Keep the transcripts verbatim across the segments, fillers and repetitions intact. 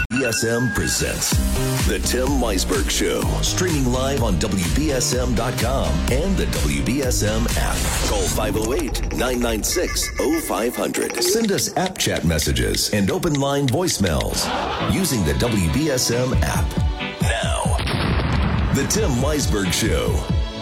B S M presents The Tim Weisberg Show, streaming live on W B S M dot com and the W B S M app. Call five oh eight, nine nine six, oh five hundred. Send us app chat messages and open line voicemails using the W B S M app. Now, The Tim Weisberg Show.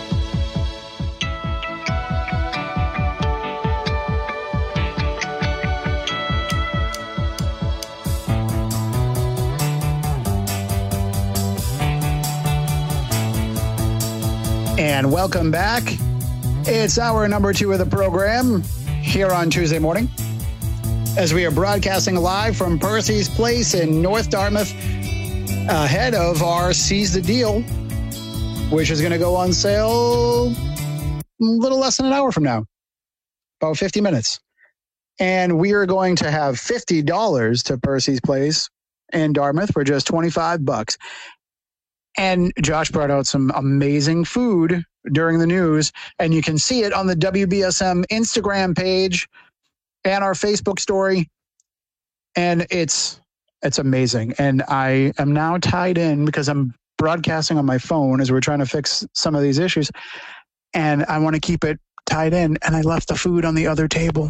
And welcome back. It's hour number two of the program here on Tuesday morning as we are broadcasting live from Percy's Place in North Dartmouth ahead of our Seize the Deal, which is going to go on sale a little less than an hour from now, about fifty minutes. And we are going to have fifty dollars to Percy's Place in Dartmouth for just twenty-five bucks. And Josh brought out some amazing food during the news, and you can see it on the W B S M Instagram page and our Facebook story. And it's it's amazing. And I am now tied in because I'm broadcasting on my phone as we're trying to fix some of these issues. And I want to keep it tied in. And I left the food on the other table.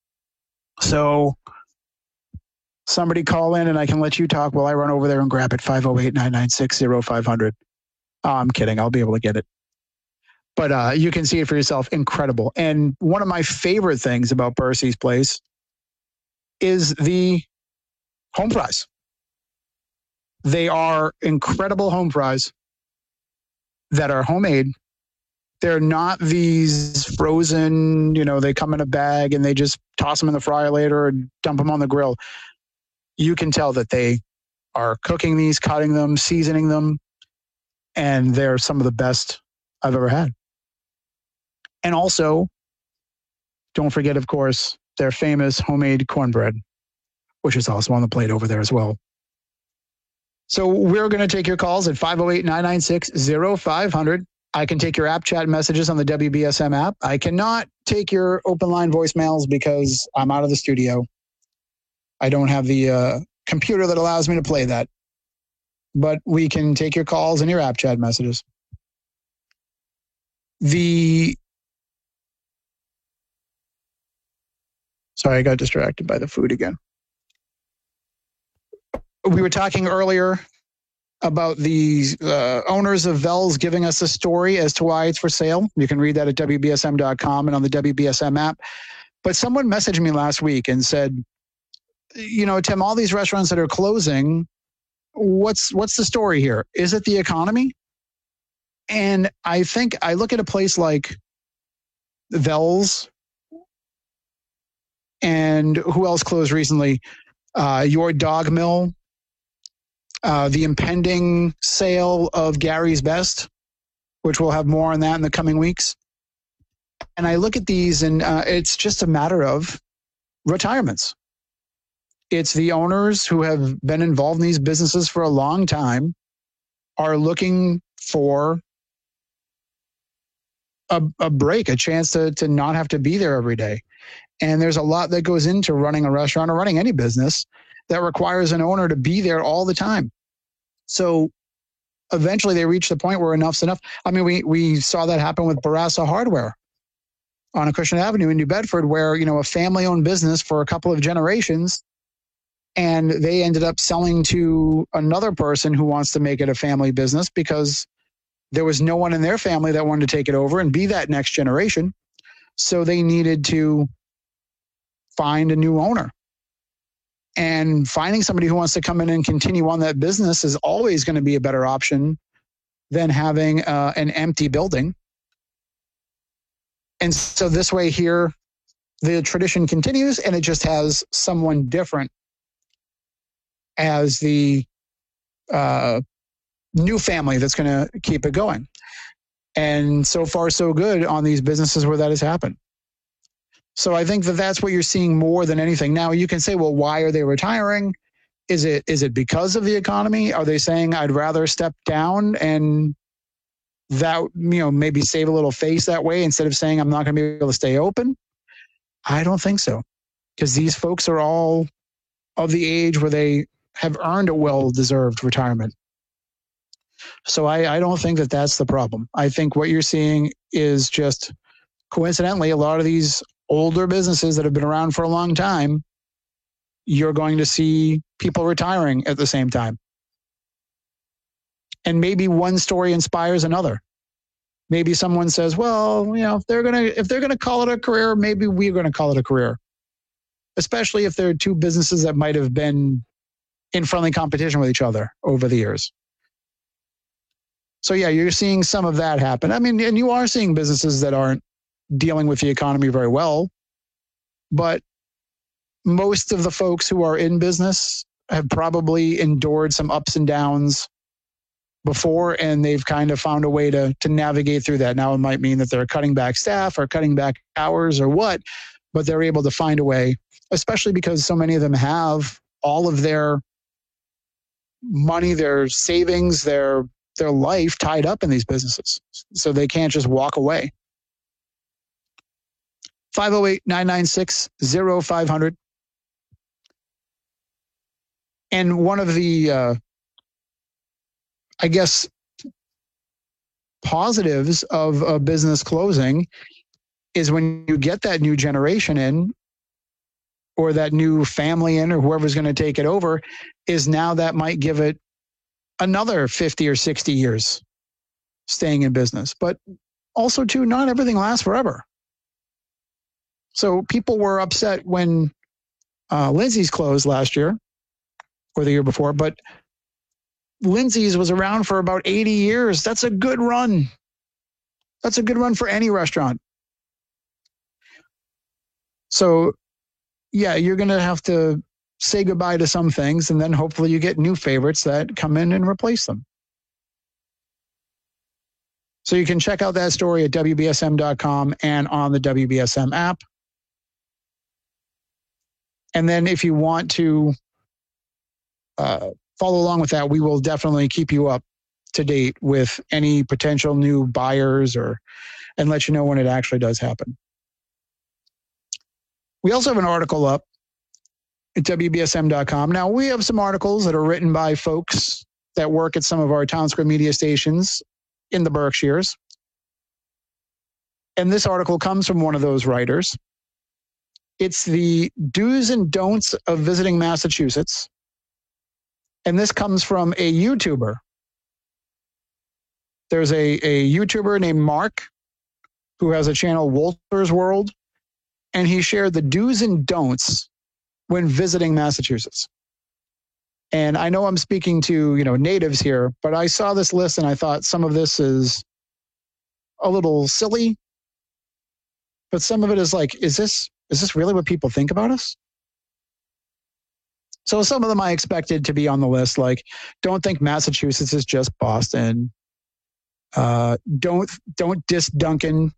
So somebody call in and I can let you talk while I run over there and grab it. five oh eight, nine nine six, oh five hundred. Oh, I'm kidding. I'll be able to get it. But uh, you can see it for yourself. Incredible. And one of my favorite things about Percy's Place is the home fries. They are incredible home fries that are homemade. They're not these frozen, you know, they come in a bag and they just toss them in the fryer later or dump them on the grill. You can tell that they are cooking these, cutting them, seasoning them, and they're some of the best I've ever had. And also, don't forget, of course, their famous homemade cornbread, which is also on the plate over there as well. So we're going to take your calls at five oh eight, nine nine six, oh five hundred. I can take your app chat messages on the W B S M app. I cannot take your open line voicemails because I'm out of the studio. I don't have the uh, computer that allows me to play that. But we can take your calls and your app chat messages. The Sorry, I got distracted by the food again. We were talking earlier about the uh, owners of Vels giving us a story as to why it's for sale. You can read that at W B S M dot com and on the W B S M app. But someone messaged me last week and said, you know, Tim, all these restaurants that are closing, what's what's the story here? Is it the economy? And I think I look at a place like Vels, and who else closed recently? Uh, Your Dog Mill, uh, the impending sale of Gary's Best, which we'll have more on that in the coming weeks. And I look at these, and uh, it's just a matter of retirements. It's the owners who have been involved in these businesses for a long time are looking for a, a break, a chance to, to not have to be there every day. And there's a lot that goes into running a restaurant or running any business that requires an owner to be there all the time. So eventually they reach the point where enough's enough. I mean, we, we saw that happen with Barassa Hardware on Acushnet Avenue in New Bedford, where, you know, a family-owned business for a couple of generations, and they ended up selling to another person who wants to make it a family business because there was no one in their family that wanted to take it over and be that next generation. So they needed to find a new owner. And finding somebody who wants to come in and continue on that business is always going to be a better option than having uh, an empty building. And so this way here, the tradition continues, and it just has someone different as the uh, new family that's going to keep it going. And so far, so good on these businesses where that has happened. So I think that that's what you're seeing more than anything. Now, you can say, well, why are they retiring? Is it is it because of the economy? Are they saying, I'd rather step down and that, you know, maybe save a little face that way instead of saying I'm not going to be able to stay open? I don't think so, because these folks are all of the age where they have earned a well-deserved retirement. So I, I don't think that that's the problem. I think what you're seeing is just coincidentally, a lot of these older businesses that have been around for a long time, you're going to see people retiring at the same time. And maybe one story inspires another. Maybe someone says, well, you know, if they're going to, if they're going to call it a career, maybe we're going to call it a career. Especially if there are two businesses that might have been in friendly competition with each other over the years. So yeah, you're seeing some of that happen. I mean, and you are seeing businesses that aren't dealing with the economy very well, but most of the folks who are in business have probably endured some ups and downs before, and they've kind of found a way to to navigate through that. Now, it might mean that they're cutting back staff or cutting back hours or what, but they're able to find a way, especially because so many of them have all of their money, their savings, their their life tied up in these businesses. So they can't just walk away. five oh eight, nine nine six, oh five hundred. And one of the, uh, I guess, positives of a business closing is when you get that new generation in, or that new family in, or whoever's going to take it over, is now that might give it another fifty or sixty years staying in business. But also, too, not everything lasts forever. So people were upset when uh, Lindsay's closed last year or the year before, but Lindsay's was around for about eighty years. That's a good run. That's a good run for any restaurant. So, yeah, you're going to have to say goodbye to some things, and then hopefully you get new favorites that come in and replace them. So you can check out that story at W B S M dot com and on the W B S M app. And then if you want to uh, follow along with that, we will definitely keep you up to date with any potential new buyers, or and let you know when it actually does happen. We also have an article up at W B S M dot com. Now, we have some articles that are written by folks that work at some of our Town Square media stations in the Berkshires. And this article comes from one of those writers. It's the do's and don'ts of visiting Massachusetts. And this comes from a YouTuber. There's a, a YouTuber named Mark who has a channel, Wolter's World, and he shared the do's and don'ts when visiting Massachusetts. And I know I'm speaking to, you know, natives here, but I saw this list and I thought some of this is a little silly, but some of it is like, is this, is this really what people think about us? So some of them I expected to be on the list, like, don't think Massachusetts is just Boston. Uh, don't, don't diss Dunkin'.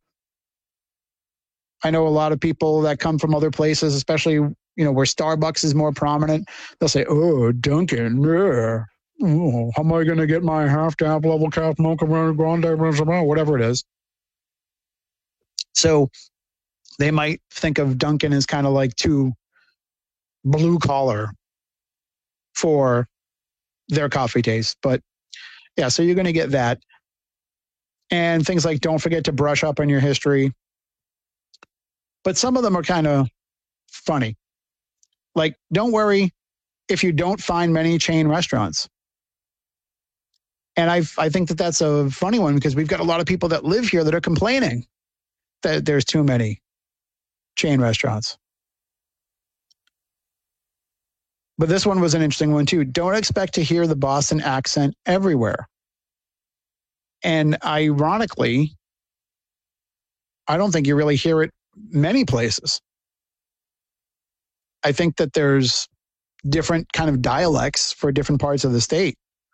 I know a lot of people that come from other places, especially, you know, where Starbucks is more prominent. They'll say, oh, Dunkin', yeah. Oh, how am I going to get my half tap level cap mocha grande, whatever it is. So they might think of Dunkin' as kind of like too blue collar for their coffee taste. But yeah, so you're going to get that. And things like, don't forget to brush up on your history. But some of them are kind of funny. Like, don't worry if you don't find many chain restaurants. And I I think that that's a funny one, because we've got a lot of people that live here that are complaining that there's too many chain restaurants. But this one was an interesting one too. Don't expect to hear the Boston accent everywhere. And ironically, I don't think you really hear it many places. I think that there's different kind of dialects for different parts of the state.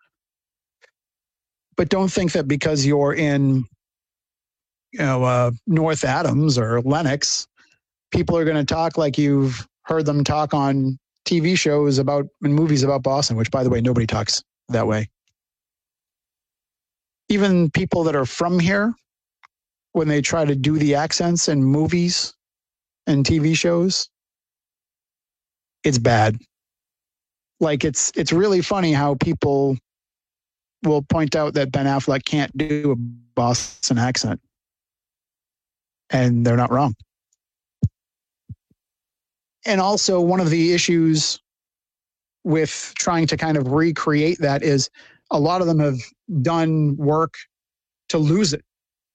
But don't think that because you're in, you know, uh, North Adams or Lenox, people are going to talk like you've heard them talk on T V shows about and movies about Boston, which, by the way, nobody talks that way. Even people that are from here, when they try to do the accents in movies and T V shows, it's bad. Like it's it's really funny how people will point out that Ben Affleck can't do a Boston accent. And they're not wrong. And also one of the issues with trying to kind of recreate that is a lot of them have done work to lose it.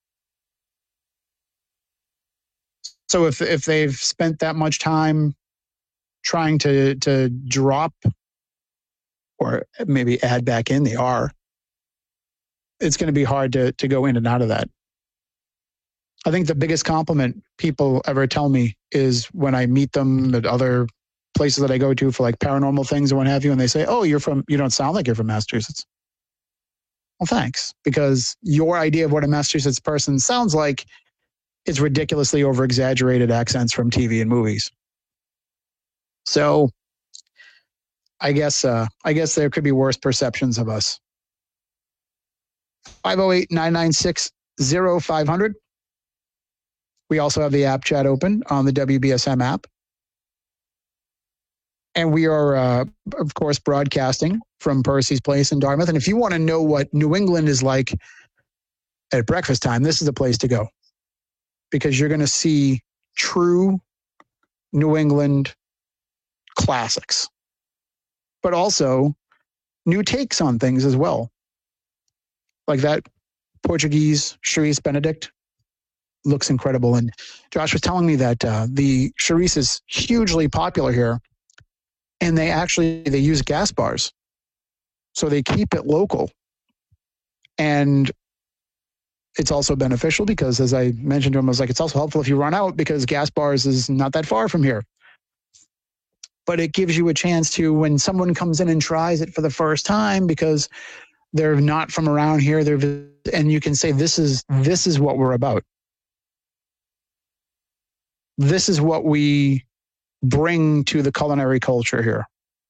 So if if they've spent that much time trying to to drop or maybe add back in the R, it's going to be hard to to go in and out of that. I think the biggest compliment people ever tell me is when I meet them at other places that I go to for like paranormal things and what have you, and they say, "Oh, you're from, you don't sound like you're from Massachusetts." Well, thanks, because your idea of what a Massachusetts person sounds like is ridiculously over-exaggerated accents from T V and movies. So I guess uh, I guess there could be worse perceptions of us. five oh eight, nine nine six, oh five hundred. We also have the app chat open on the W B S M app. And we are, uh, of course, broadcasting from Percy's Place in Dartmouth. And if you want to know what New England is like at breakfast time, this is the place to go. Because you're going to see true New England classics. But also new takes on things as well. Like that Portuguese Charisse Benedict looks incredible. And Josh was telling me that uh, the Charisse is hugely popular here. And they actually, they use gas bars. So they keep it local. And it's also beneficial because, as I mentioned to him, I was like, it's also helpful if you run out because gas bars is not that far from here. But it gives you a chance to, when someone comes in and tries it for the first time because they're not from around here, they're, and you can say, this is, this is what we're about. This is what we bring to the culinary culture here.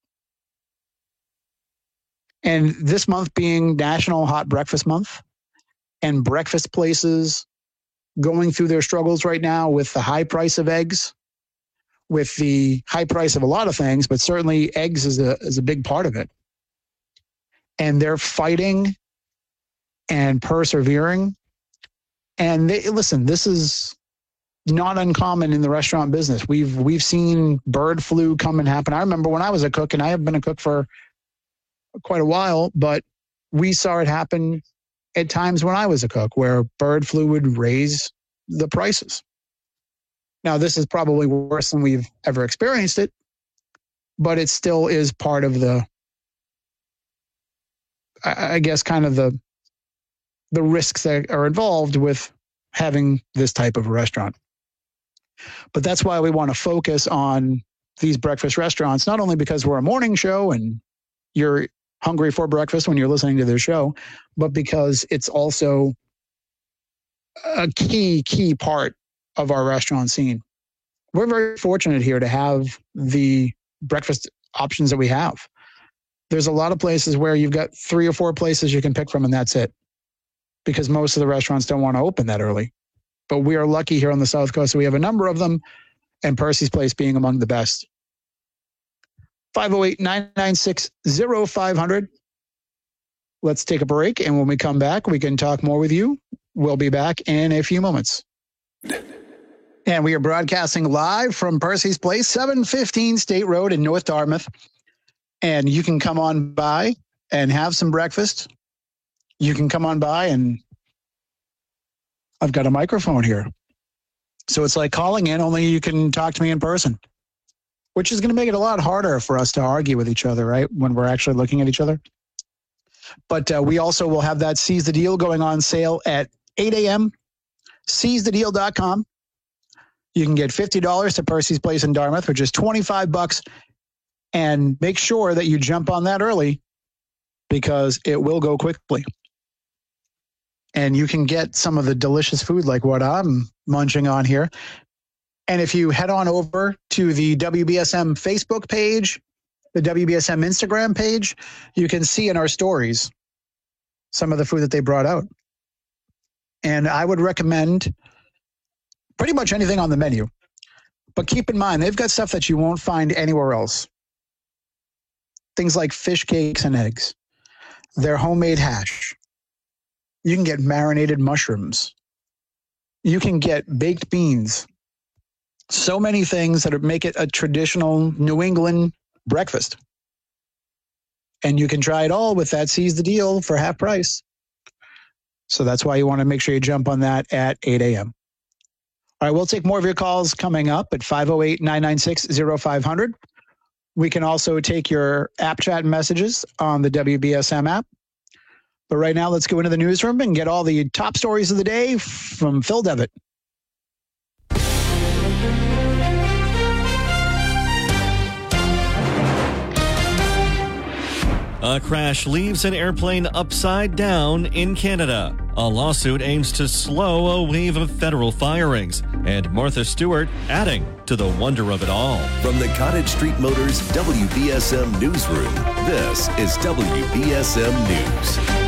And this month being National Hot Breakfast Month, and breakfast places going through their struggles right now with the high price of eggs, with the high price of a lot of things, but certainly eggs is a is a big part of it. And they're fighting and persevering. And they, listen, this is not uncommon in the restaurant business. We've we've seen bird flu come and happen. I remember when I was a cook, and I have been a cook for quite a while, but we saw it happen at times when I was a cook, where bird flu would raise the prices. Now, this is probably worse than we've ever experienced it, but it still is part of the, I guess, kind of the the risks that are involved with having this type of restaurant. But that's why we want to focus on these breakfast restaurants, not only because we're a morning show and you're hungry for breakfast when you're listening to their show, but because it's also a key, key part of our restaurant scene. We're very fortunate here to have the breakfast options that we have. There's a lot of places where you've got three or four places you can pick from, and that's it, because most of the restaurants don't want to open that early. But we are lucky here on the South Coast. So we have a number of them, and Percy's Place being among the best. five oh eight, nine nine six, oh five hundred. Let's take a break, and when we come back, we can talk more with you. We'll be back in a few moments. And we are broadcasting live from Percy's Place, seven fifteen State Road in North Dartmouth. And you can come on by and have some breakfast. You can come on by, and I've got a microphone here. So it's like calling in, only you can talk to me in person, which is going to make it a lot harder for us to argue with each other, right, when we're actually looking at each other. But uh, we also will have that Seize the Deal going on sale at eight a.m. seize the deal dot com. You can get fifty dollars to Percy's Place in Dartmouth, which is twenty-five bucks. And make sure that you jump on that early because it will go quickly. And you can get some of the delicious food like what I'm munching on here. And if you head on over to the W B S M Facebook page, the W B S M Instagram page, you can see in our stories some of the food that they brought out. And I would recommend pretty much anything on the menu. But keep in mind, they've got stuff that you won't find anywhere else. things like fish cakes and eggs, their homemade hash. You can get marinated mushrooms. You can get baked beans. So many things that make it a traditional New England breakfast. And you can try it all with that Seize the Deal for half price. So that's why you want to make sure you jump on that at eight a.m. All right, we'll take more of your calls coming up at five oh eight, nine nine six, oh five hundred. We can also take your app chat messages on the W B S M app. But right now, let's go into the newsroom and get all the top stories of the day from Phil Devitt. A crash leaves an airplane upside down in Canada. A lawsuit aims to slow a wave of federal firings. And Martha Stewart adding to the wonder of it all. From the Cottage Street Motors W B S M Newsroom, this is W B S M News.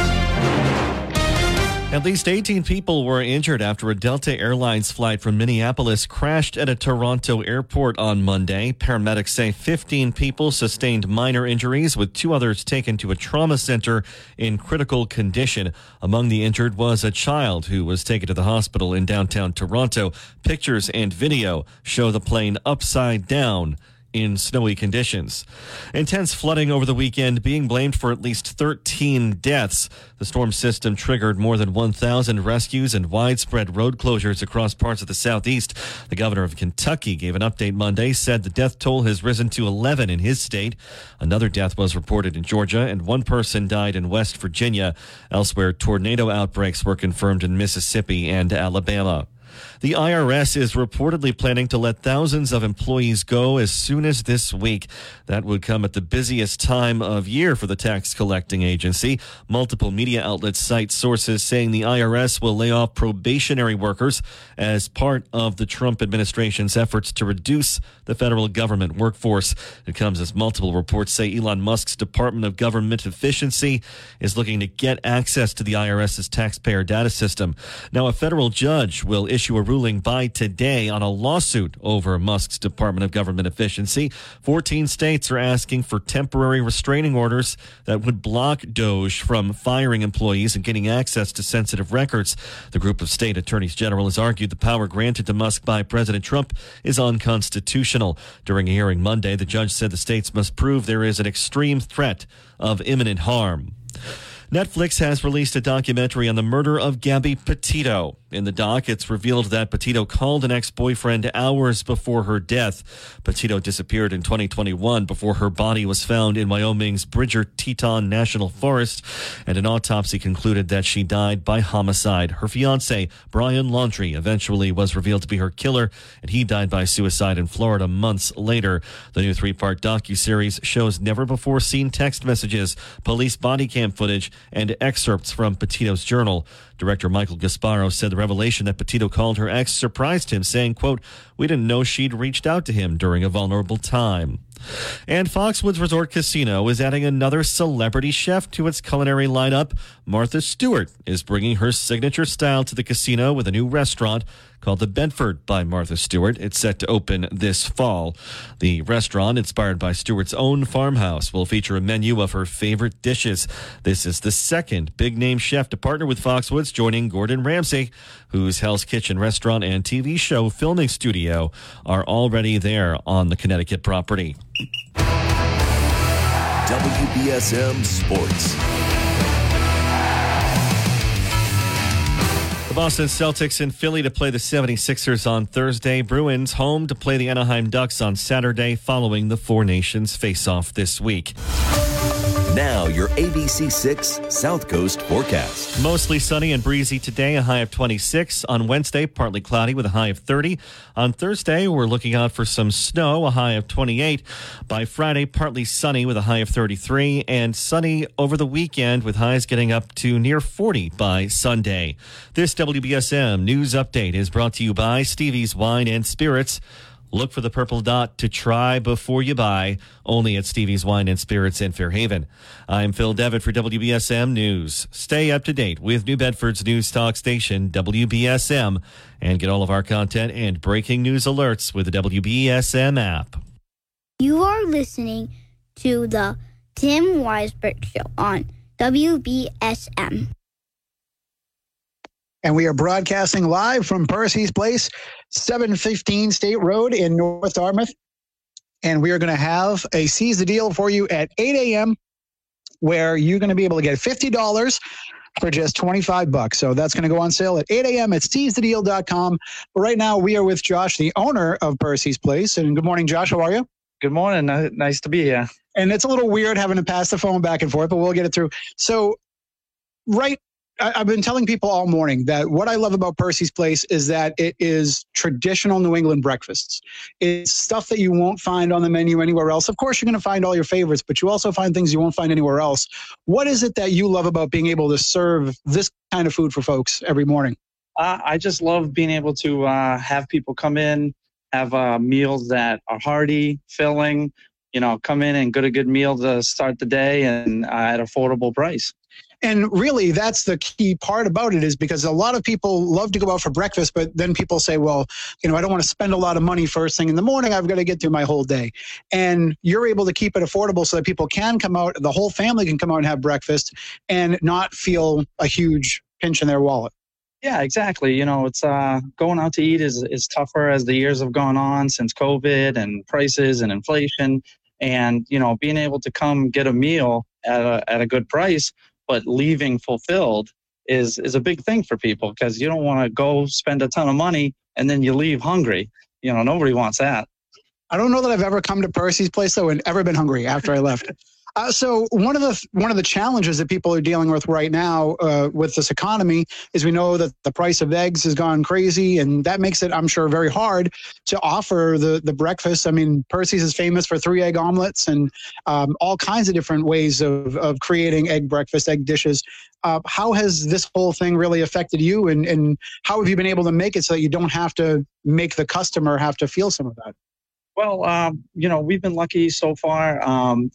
At least eighteen people were injured after a Delta Airlines flight from Minneapolis crashed at a Toronto airport on Monday. Paramedics say fifteen people sustained minor injuries, with two others taken to a trauma center in critical condition. Among the injured was a child who was taken to the hospital in downtown Toronto. Pictures and video show the plane upside down in snowy conditions. Intense flooding over the weekend being blamed for at least thirteen deaths. The storm system triggered more than one thousand rescues and widespread road closures across parts of the southeast. The governor of Kentucky gave an update Monday, said the death toll has risen to eleven in his state. Another death was reported in Georgia, and one person died in West Virginia. Elsewhere, tornado outbreaks were confirmed in Mississippi and Alabama. The I R S is reportedly planning to let thousands of employees go as soon as this week. That would come at the busiest time of year for the tax collecting agency. Multiple media outlets cite sources saying the I R S will lay off probationary workers as part of the Trump administration's efforts to reduce the federal government workforce. It comes as multiple reports say Elon Musk's Department of Government Efficiency is looking to get access to the IRS's taxpayer data system. Now, a federal judge will issue a ruling by today on a lawsuit over Musk's Department of Government Efficiency. fourteen states are asking for temporary restraining orders that would block DOJ from firing employees and getting access to sensitive records. The group of state attorneys general has argued the power granted to Musk by President Trump is unconstitutional. During a hearing Monday, the judge said the states must prove there is an extreme threat of imminent harm. Netflix has released a documentary on the murder of Gabby Petito. In the doc, it's revealed that Petito called an ex-boyfriend hours before her death. Petito disappeared in twenty twenty-one before her body was found in Wyoming's Bridger Teton National Forest, and an autopsy concluded that she died by homicide. Her fiancé, Brian Laundrie, eventually was revealed to be her killer, and he died by suicide in Florida months later. The new three-part docuseries shows never-before-seen text messages, police body cam footage, and excerpts from Petito's journal. Director Michael Gasparo said the revelation that Petito called her ex surprised him, saying, quote, "We didn't know she'd reached out to him during a vulnerable time." And Foxwoods Resort Casino is adding another celebrity chef to its culinary lineup. Martha Stewart is bringing her signature style to the casino with a new restaurant called The Bedford by Martha Stewart. It's set to open this fall. The restaurant, inspired by Stewart's own farmhouse, will feature a menu of her favorite dishes. This is the second big-name chef to partner with Foxwoods, joining Gordon Ramsay, whose Hell's Kitchen restaurant and T V show filming studio are already there on the Connecticut property. W B S M Sports. The Boston Celtics in Philly to play the seventy-sixers on Thursday. Bruins home to play the Anaheim Ducks on Saturday following the Four Nations face-off this week. Now, your A B C six South Coast forecast. Mostly sunny and breezy today, a high of twenty-six. On Wednesday, partly cloudy with a high of thirty. On Thursday, we're looking out for some snow, a high of twenty-eight. By Friday, partly sunny with a high of thirty-three. And sunny over the weekend with highs getting up to near forty by Sunday. This W B S M News Update is brought to you by Stevie's Wine and Spirits. Look for the purple dot to try before you buy, only at Stevie's Wine and Spirits in Fairhaven. I'm Phil Devitt for W B S M News. Stay up to date with New Bedford's news talk station, W B S M, and get all of our content and breaking news alerts with the W B S M app. You are listening to the Tim Weisberg Show on W B S M. And we are broadcasting live from Percy's Place, seven fifteen State Road in North Dartmouth. And we are going to have a Seize the Deal for you at eight a.m. where you're going to be able to get fifty dollars for just twenty-five bucks. So that's going to go on sale at eight a.m. at seize the deal dot com. But right now we are with Josh, the owner of Percy's Place. And good morning, Josh. How are you? Good morning. Nice to be here. And it's a little weird having to pass the phone back and forth, but we'll get it through. So, right, I, I've been telling people all morning that what I love about Percy's Place is that it is traditional New England breakfasts. It's stuff that you won't find on the menu anywhere else. Of course, you're going to find all your favorites, but you also find things you won't find anywhere else. What is it that you love about being able to serve this kind of food for folks every morning? Uh, I just love being able to uh, have people come in, have uh, meals that are hearty, filling, you know, come in and get a good meal to start the day and uh, at affordable price. And really, that's the key part about it, is because a lot of people love to go out for breakfast, but then people say, well, you know, I don't want to spend a lot of money first thing in the morning. I've got to get through my whole day. And you're able to keep it affordable so that people can come out, the whole family can come out and have breakfast and not feel a huge pinch in their wallet. Yeah, exactly. You know, it's uh, going out to eat is, is tougher as the years have gone on since COVID and prices and inflation. And, you know, being able to come get a meal at a, at a good price, but leaving fulfilled is, is a big thing for people, because you don't want to go spend a ton of money and then you leave hungry. You know, nobody wants that. I don't know that I've ever come to Percy's Place, though, and ever been hungry after I left. Uh, so one of the one of the challenges that people are dealing with right now uh, with this economy is we know that the price of eggs has gone crazy, and that makes it, I'm sure, very hard to offer the the breakfast. I mean, Percy's is famous for three egg omelets and um, all kinds of different ways of of creating egg breakfast, egg dishes. Uh, how has this whole thing really affected you, and and how have you been able to make it so that you don't have to make the customer have to feel some of that? Well, um, you know, we've been lucky so far. Um,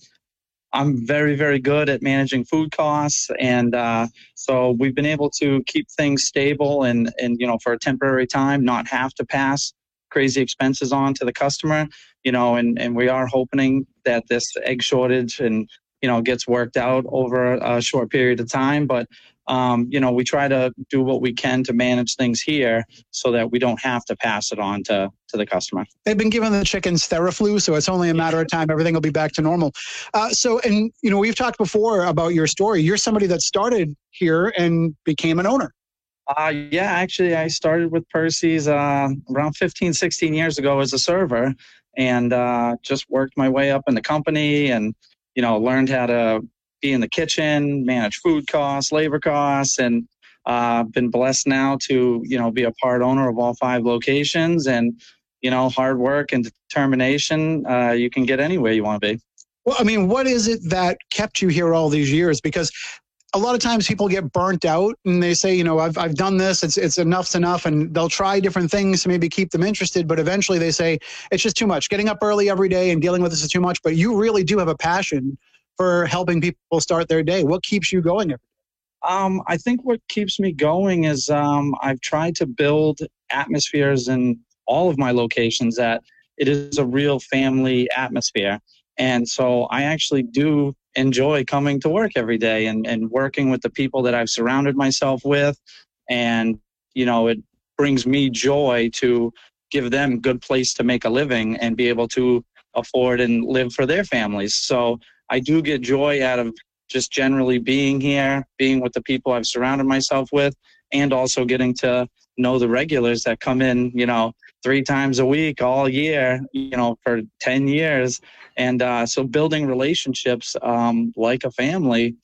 I'm very, very good at managing food costs. And uh, so we've been able to keep things stable and, and, you know, for a temporary time, not have to pass crazy expenses on to the customer, you know, and, and we are hoping that this egg shortage and, you know, gets worked out over a short period of time. But, um, you know, we try to do what we can to manage things here so that we don't have to pass it on to, to the customer. They've been giving the chickens Theraflu, so it's only a matter of time. Everything will be back to normal. Uh, so, and, you know, we've talked before about your story. You're somebody that started here and became an owner. Uh, yeah, actually, I started with Percy's uh, around fifteen, sixteen years ago as a server, and uh, just worked my way up in the company and, you know, learned how to be in the kitchen, manage food costs, labor costs, and uh, been blessed now to, you know, be a part owner of all five locations. And, you know, hard work and determination, uh, you can get anywhere you want to be. Well, I mean, what is it that kept you here all these years? Because a lot of times people get burnt out and they say, you know, I've I've done this, it's it's enough's enough, and they'll try different things to maybe keep them interested, but eventually they say, it's just too much. Getting up early every day and dealing with this is too much, but you really do have a passion for helping people start their day. What keeps you going every day? Um, I think what keeps me going is um, I've tried to build atmospheres in all of my locations that it is a real family atmosphere. And so I actually do enjoy coming to work every day and, and working with the people that I've surrounded myself with. And, you know, it brings me joy to give them a good place to make a living and be able to afford and live for their families. So I do get joy out of just generally being here, being with the people I've surrounded myself with, and also getting to know the regulars that come in, you know, three times a week all year, you know, for ten years. And uh, so building relationships um, like a family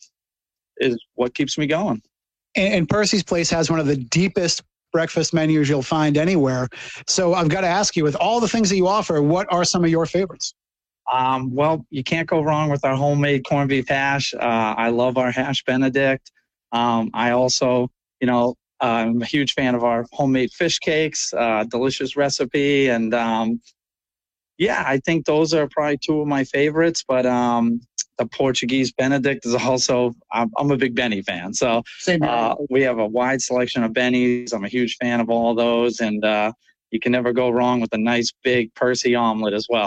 is what keeps me going. And, and Percy's Place has one of the deepest breakfast menus you'll find anywhere. So I've got to ask you, with all the things that you offer, what are some of your favorites? Um, well, you can't go wrong with our homemade corned beef hash. Uh, I love our hash Benedict. Um, I also, you know, uh, I'm a huge fan of our homemade fish cakes, uh, delicious recipe. And um, yeah, I think those are probably two of my favorites. But um, the Portuguese Benedict is also, I'm, I'm a big Benny fan. So uh, we have a wide selection of Bennies. I'm a huge fan of all those. And uh, you can never go wrong with a nice big Percy omelet as well.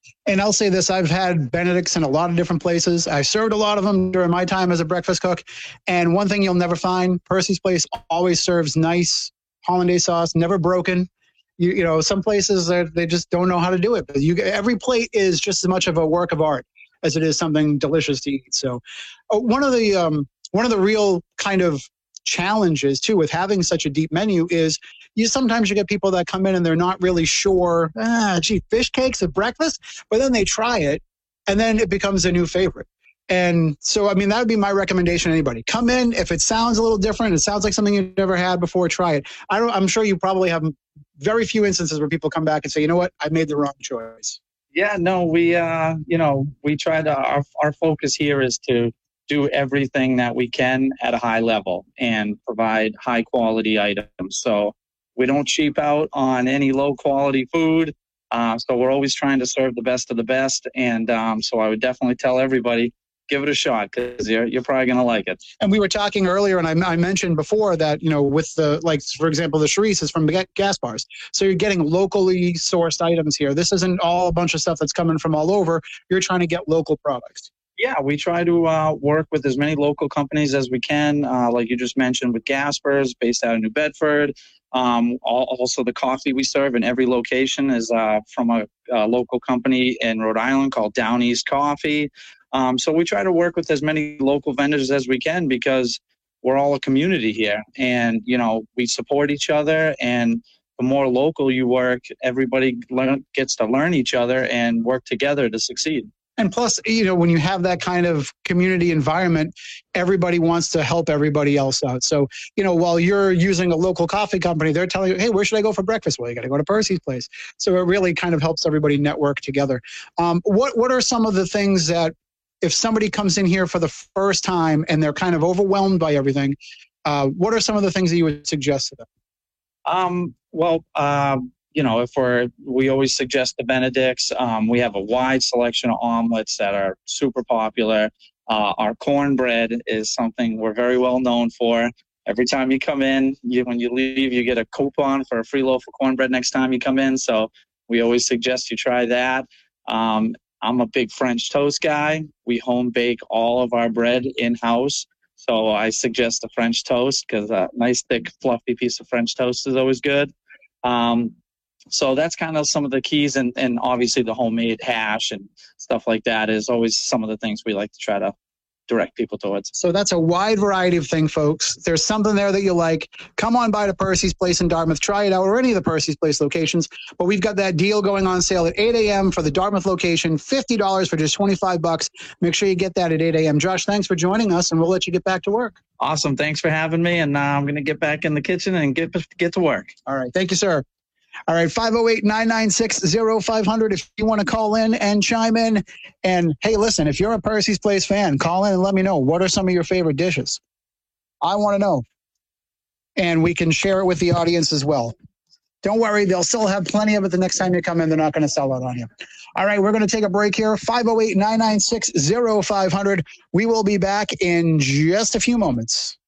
And I'll say this, I've had Benedict's in a lot of different places. I served a lot of them during my time as a breakfast cook. And one thing you'll never find, Percy's Place always serves nice hollandaise sauce, never broken. You, you know, some places are, they just don't know how to do it. But you, every plate is just as much of a work of art as it is something delicious to eat. So uh, one of the um, one of the real kind of challenges too with having such a deep menu is you sometimes you get people that come in and they're not really sure, ah, gee, fish cakes at breakfast, but then they try it and then it becomes a new favorite. And so, I mean, that would be my recommendation to anybody. Come in, if it sounds a little different, it sounds like something you've never had before, try it. I don't, I'm sure you probably have very few instances where people come back and say, you know what, I made the wrong choice. Yeah, no, we, uh, you know, we try to, our, our focus here is to do everything that we can at a high level and provide high quality items. So we don't cheap out on any low quality food. Uh, so we're always trying to serve the best of the best. And um, so I would definitely tell everybody, give it a shot because you're, you're probably going to like it. And we were talking earlier, and I, I mentioned before that, you know, with the, like, for example, the Charisse is from Gas Bars. So you're getting locally sourced items here. This isn't all a bunch of stuff that's coming from all over. You're trying to get local products. Yeah, we try to uh, work with as many local companies as we can, uh, like you just mentioned with Gaspers, based out of New Bedford. Um, also, the coffee we serve in every location is uh, from a, a local company in Rhode Island called Down East Coffee. Um, so we try to work with as many local vendors as we can because we're all a community here. And, you know, we support each other. And the more local you work, everybody learn, gets to learn each other and work together to succeed. And plus, you know, when you have that kind of community environment, everybody wants to help everybody else out. So, you know, while you're using a local coffee company, they're telling you, hey, where should I go for breakfast? Well, you got to go to Percy's Place. So it really kind of helps everybody network together. Um, what what are some of the things that if somebody comes in here for the first time and they're kind of overwhelmed by everything, uh, what are some of the things that you would suggest to them? Um, well, uh, you know, if we're, we always suggest the Benedict's. Um, we have a wide selection of omelets that are super popular. Uh, our cornbread is something we're very well known for. Every time you come in, you, when you leave, you get a coupon for a free loaf of cornbread next time you come in. So we always suggest you try that. Um, I'm a big French toast guy. We home bake all of our bread in-house. So I suggest the French toast because a nice, thick, fluffy piece of French toast is always good. Um, so that's kind of some of the keys. And, and obviously the homemade hash and stuff like that is always some of the things we like to try to direct people towards. So that's a wide variety of thing, folks. There's something there that you like. Come on by to Percy's Place in Dartmouth. Try it out, or any of the Percy's Place locations. But we've got that deal going on sale at eight a.m. for the Dartmouth location, fifty dollars for just twenty-five bucks. Make sure you get that at eight a.m. Josh, thanks for joining us, and we'll let you get back to work. Awesome. Thanks for having me. And now uh, I'm going to get back in the kitchen and get get to work. All right. Thank you, sir. All right, five oh eight, nine nine six, oh five hundred if you want to call in and chime in. And, hey, listen, if you're a Percy's Place fan, call in and let me know. What are some of your favorite dishes? I want to know. And we can share it with the audience as well. Don't worry, they'll still have plenty of it the next time you come in. They're not going to sell out on you. All right, we're going to take a break here. five oh eight, nine nine six, oh five hundred. We will be back in just a few moments.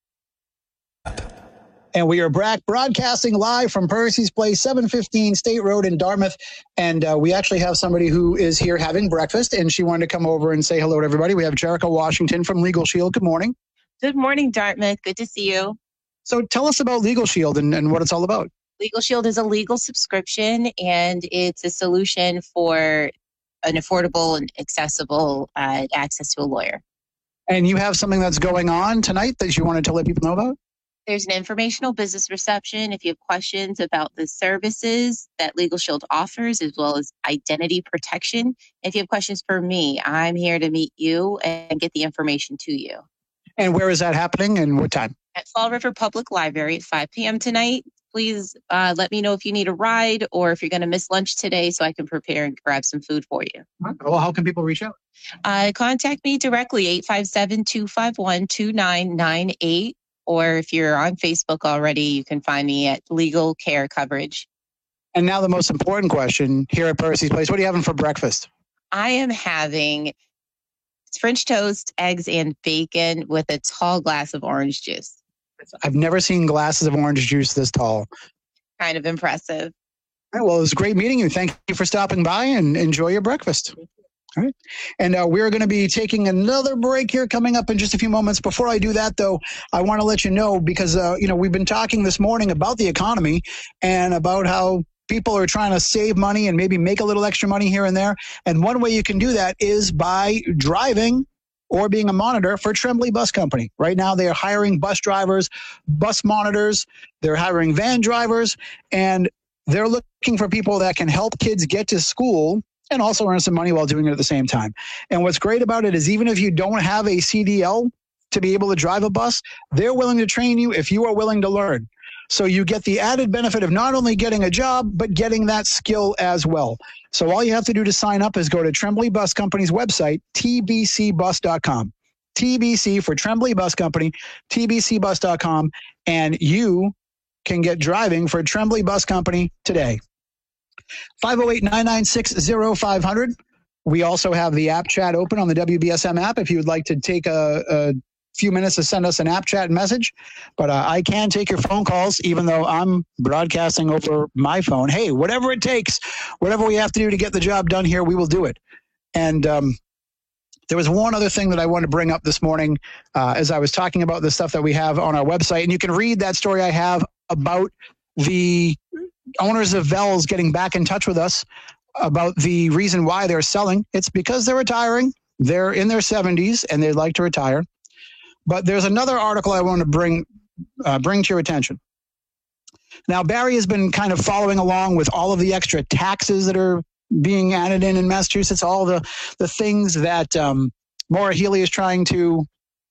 And we are back broadcasting live from Percy's Place, seven fifteen State Road in Dartmouth. And uh, we actually have somebody who is here having breakfast, and she wanted to come over and say hello to everybody. We have Jerica Washington from Legal Shield. Good morning. Good morning, Dartmouth. Good to see you. So tell us about Legal Shield and, and what it's all about. Legal Shield is a legal subscription, and it's a solution for an affordable and accessible uh, access to a lawyer. And you have something that's going on tonight that you wanted to let people know about? There's an informational business reception. If you have questions about the services that Legal Shield offers, as well as identity protection. If you have questions for me, I'm here to meet you and get the information to you. And where is that happening and what time? At Fall River Public Library at five p.m. tonight. Please uh, let me know if you need a ride or if you're going to miss lunch today so I can prepare and grab some food for you. Well, how can people reach out? Uh, contact me directly, eight five seven, two five one, two nine nine eight. Or if you're on Facebook already, you can find me at Legal Care Coverage. And now the most important question here at Percy's Place. What are you having for breakfast? I am having French toast, eggs, and bacon with a tall glass of orange juice. I've never seen glasses of orange juice this tall. Kind of impressive. All right, well, it was great meeting you. Thank you for stopping by and enjoy your breakfast. All right. And uh, we're going to be taking another break here coming up in just a few moments. Before I do that, though, I want to let you know because, uh, you know, we've been talking this morning about the economy and about how people are trying to save money and maybe make a little extra money here and there. And one way you can do that is by driving or being a monitor for Tremblay Bus Company. Right now, they are hiring bus drivers, bus monitors. They're hiring van drivers, and they're looking for people that can help kids get to school and also earn some money while doing it at the same time. And what's great about it is even if you don't have a C D L to be able to drive a bus, they're willing to train you if you are willing to learn. So you get the added benefit of not only getting a job, but getting that skill as well. So all you have to do to sign up is go to Tremblay Bus Company's website, T B C bus dot com. T B C for Tremblay Bus Company, T B C bus dot com, and you can get driving for Tremblay Bus Company today. five oh eight, nine nine six, oh five hundred. We also have the app chat open on the W B S M app if you would like to take a, a few minutes to send us an app chat message. But uh, I can take your phone calls, even though I'm broadcasting over my phone. Hey, whatever it takes, whatever we have to do to get the job done here, we will do it. And um, there was one other thing that I wanted to bring up this morning uh, as I was talking about the stuff that we have on our website. And you can read that story I have about the owners of Vels getting back in touch with us about the reason why they're selling. It's because they're retiring. They're in their seventies and they'd like to retire. But there's another article I want to bring uh, bring to your attention. Now, Barry has been kind of following along with all of the extra taxes that are being added in in Massachusetts, all the, the things that um, Maura Healey is trying to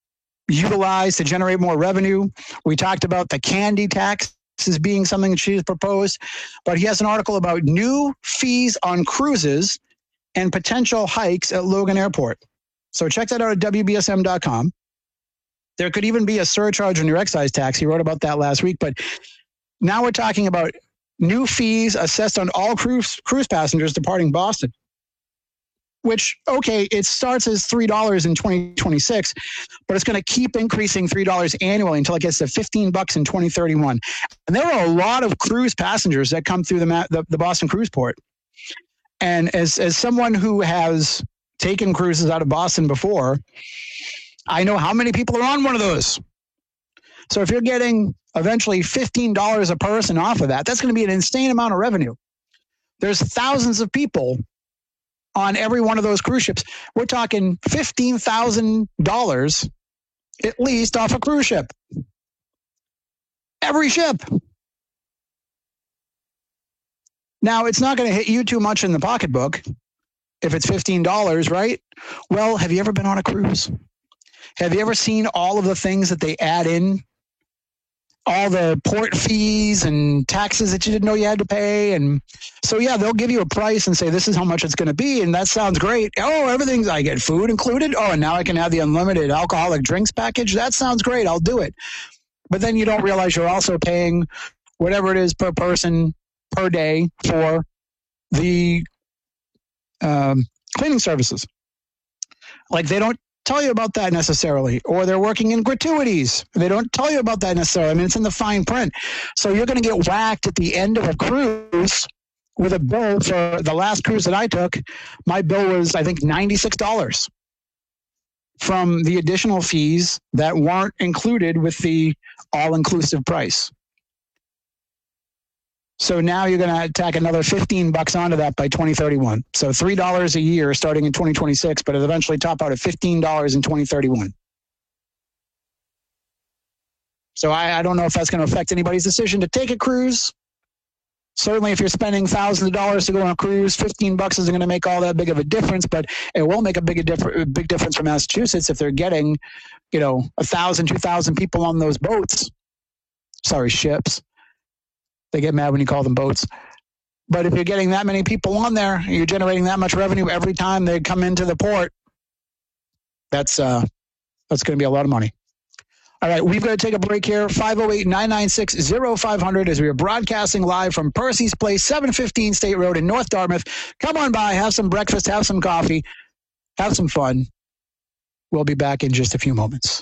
utilize to generate more revenue. We talked about the candy tax as being something that she has proposed, but he has an article about new fees on cruises and potential hikes at Logan Airport. So check that out at W B S M dot com. There could even be a surcharge on your excise tax. He wrote about that last week, but now we're talking about new fees assessed on all cruise cruise passengers departing Boston, which, okay, it starts as three dollars in twenty twenty-six, but it's going to keep increasing three dollars annually until it gets to fifteen bucks in twenty thirty-one. And there are a lot of cruise passengers that come through the, the, the Boston cruise port. And as, as someone who has taken cruises out of Boston before, I know how many people are on one of those. So if you're getting eventually fifteen dollars a person off of that, that's going to be an insane amount of revenue. There's thousands of people on every one of those cruise ships. We're talking fifteen thousand dollars at least off a cruise ship. Every ship. Now, it's not going to hit you too much in the pocketbook if it's fifteen dollars, right? Well, have you ever been on a cruise? Have you ever seen all of the things that they add in? All the port fees and taxes that you didn't know you had to pay. And so, yeah, they'll give you a price and say, this is how much it's going to be. And that sounds great. Oh, everything's, I get food included. Oh, and now I can have the unlimited alcoholic drinks package. That sounds great. I'll do it. But then you don't realize you're also paying whatever it is per person per day for the um, cleaning services. Like, they don't tell you about that necessarily, or they're working in gratuities. They don't tell you about that necessarily. I mean, it's in the fine print. So you're going to get whacked at the end of a cruise with a bill. For the last cruise that I took, my bill was, I think, ninety-six dollars from the additional fees that weren't included with the all-inclusive price. So now you're going to tack another fifteen bucks onto that by twenty thirty-one. So three dollars a year starting in twenty twenty-six, but it'll eventually top out at fifteen dollars in twenty thirty-one. So I, I don't know if that's going to affect anybody's decision to take a cruise. Certainly, if you're spending thousands of dollars to go on a cruise, fifteen bucks isn't going to make all that big of a difference, but it will make a big, a diff- big difference for Massachusetts if they're getting, you know, a thousand, two thousand people on those boats. Sorry, ships. They get mad when you call them boats. But if you're getting that many people on there, you're generating that much revenue every time they come into the port. That's uh, that's going to be a lot of money. All right, we've got to take a break here. five oh eight, nine nine six, oh five hundred as we are broadcasting live from Percy's Place, seven fifteen State Road in North Dartmouth. Come on by, have some breakfast, have some coffee, have some fun. We'll be back in just a few moments.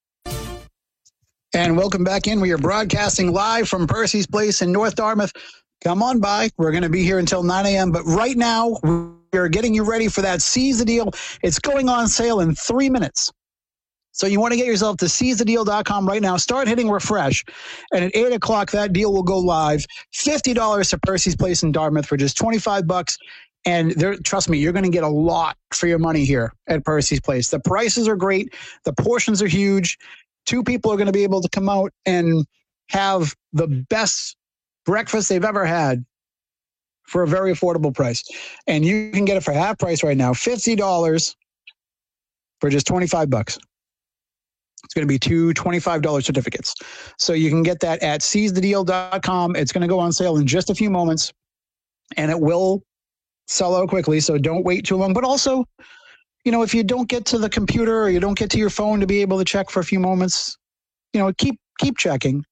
And welcome back in. We are broadcasting live from Percy's Place in North Dartmouth. come on by. We're going to be here until nine a.m. But right now, we're getting you ready for that Seize the Deal. It's going on sale in three minutes. So you want to get yourself to seize the deal dot com right now. Start hitting refresh. And at eight o'clock, that deal will go live. fifty dollars to Percy's Place in Dartmouth for just twenty-five bucks. And there, trust me, you're going to get a lot for your money here at Percy's Place. The prices are great. The portions are huge. Two people are going to be able to come out and have the best breakfast they've ever had for a very affordable price. And you can get it for half price right now, fifty dollars for just twenty-five bucks. It's going to be two twenty-five dollars certificates. So you can get that at seize the deal dot com. It's going to go on sale in just a few moments, and it will sell out quickly, so don't wait too long. But also, you know, if you don't get to the computer or you don't get to your phone to be able to check for a few moments, you know, keep keep checking.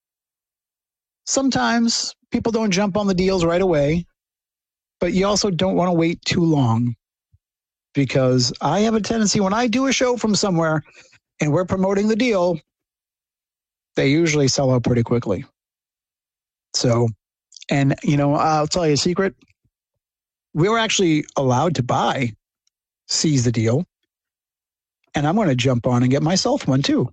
Sometimes people don't jump on the deals right away, but you also don't want to wait too long, because I have a tendency when I do a show from somewhere and we're promoting the deal, they usually sell out pretty quickly. So, and, you know, I'll tell you a secret. We were actually allowed to buy Seize the Deal, and I'm going to jump on and get myself one too.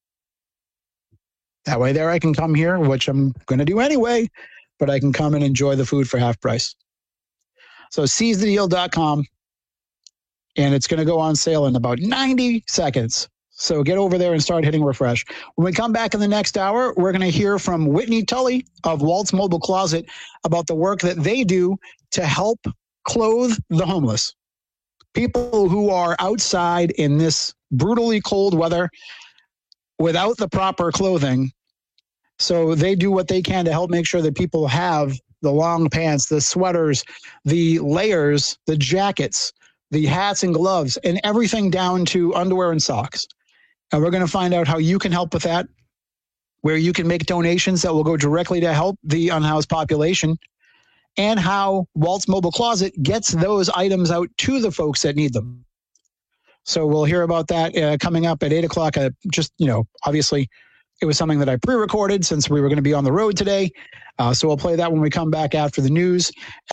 That way there I can come here, which I'm going to do anyway, but I can come and enjoy the food for half price. So seize the deal dot com, and it's going to go on sale in about ninety seconds. So get over there and start hitting refresh. When we come back in the next hour, we're going to hear from Whitney Tully of Walt's Mobile Closet about the work that they do to help clothe the homeless. People who are outside in this brutally cold weather without the proper clothing. So they do what they can to help make sure that people have the long pants, the sweaters, the layers, the jackets, the hats and gloves, and everything down to underwear and socks. And we're going to find out how you can help with that, where you can make donations that will go directly to help the unhoused population, and how Walt's Mobile Closet gets those items out to the folks that need them. So we'll hear about that uh, coming up at eight o'clock. Uh, just, you know, obviously it was something that I pre-recorded since we were going to be on the road today. Uh, so we'll play that when we come back after the news.